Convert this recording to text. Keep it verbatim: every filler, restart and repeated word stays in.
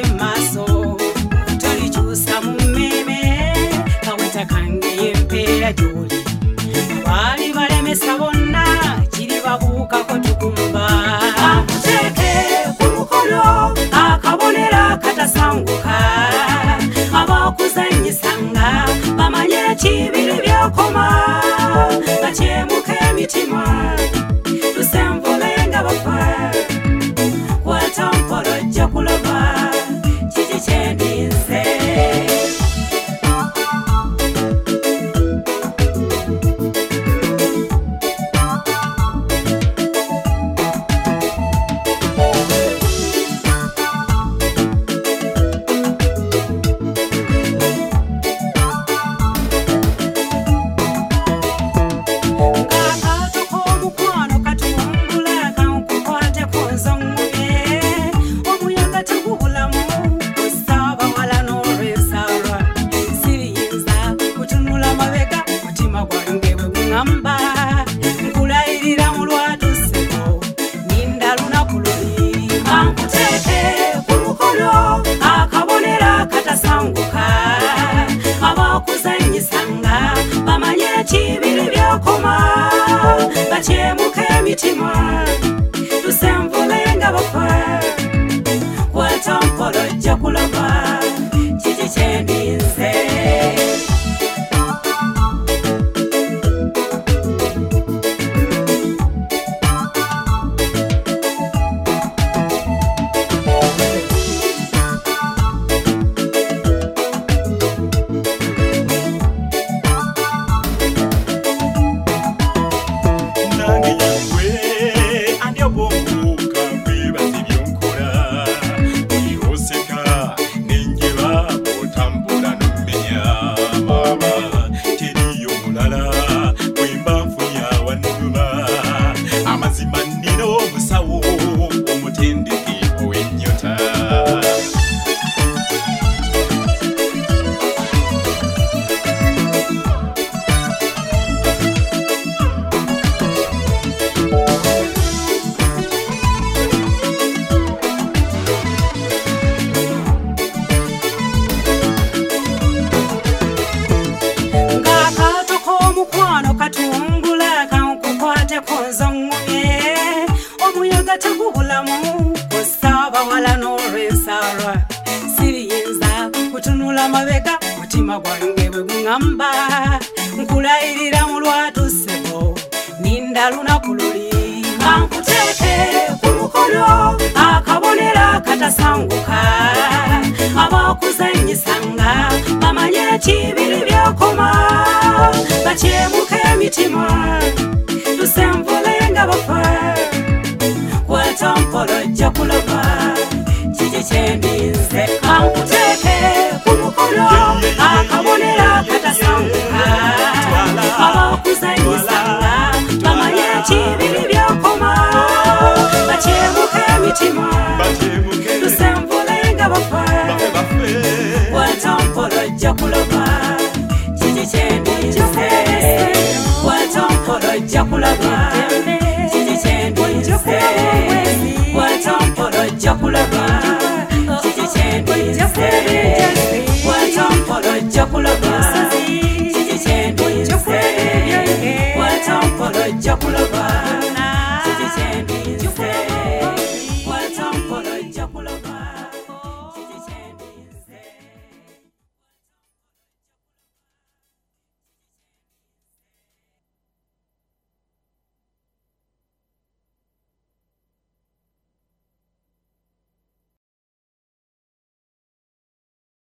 maso tolikyusa mu mmeme kaweta kange yempeera gy'oli baali balemesa bonna kiri babuukako tukumba akuteeke ku mukono akabonera katasanguka abakuzanyisanga bamanye ekibiri byokoma bakyemuka emitima tusenvule nga bafa kwata mpolo ojja kulaba kiki kyendinze nkulayirira mu lwatuseko ninda lunaku luli kankuteeke ku mukono akabonera katasanguka abakuzanyisanga bamanye ekibiri byokoma bakyemuka emitima tusenvule nga bafa kwata mpolo ojja kulaba kiki kyendinze katungula kankukwate konzongumye omuyaga tegubulamu kusaba wala n'olwensarwa siriyinza kutunula mabega mutima gwange bwe guŋŋamba nkulayirira mu lwatusebo ninda lunaku luli kankuteeke ku mukono akabonera katasanguka abakuzanyisanga bamanye ekibiri byokoma bakyemuka emitima tusenvule nga bafa kwata mpolo ojja kulaba kiki kyendinze kankuteeke ku mukono akabonera katasanguka abakuzanyisanga bamanye ekibiri byokoma bakyemuka emitima